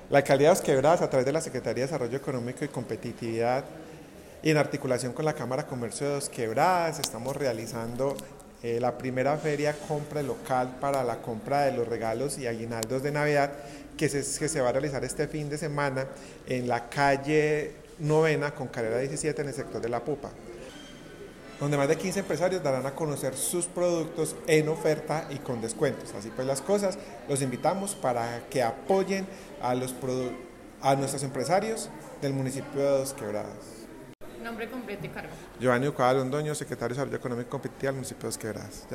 La alcaldía de Dos Quebradas, a través de la Secretaría de Desarrollo Económico y Competitividad y en articulación con la Cámara de Comercio de Dos Quebradas, estamos realizando la primera feria compra local para la compra de los regalos y aguinaldos de Navidad que se va a realizar este fin de semana en la calle Novena con carrera 17 en el sector de La Pupa, donde más de 15 empresarios darán a conocer sus productos en oferta y con descuentos. Así pues las cosas, los invitamos para que apoyen a nuestros empresarios del municipio de Dos Quebradas. Nombre completo y cargo. Giovanni Ucada Londoño, secretario de Desarrollo Económico y Competitividad del municipio de Dos Quebradas.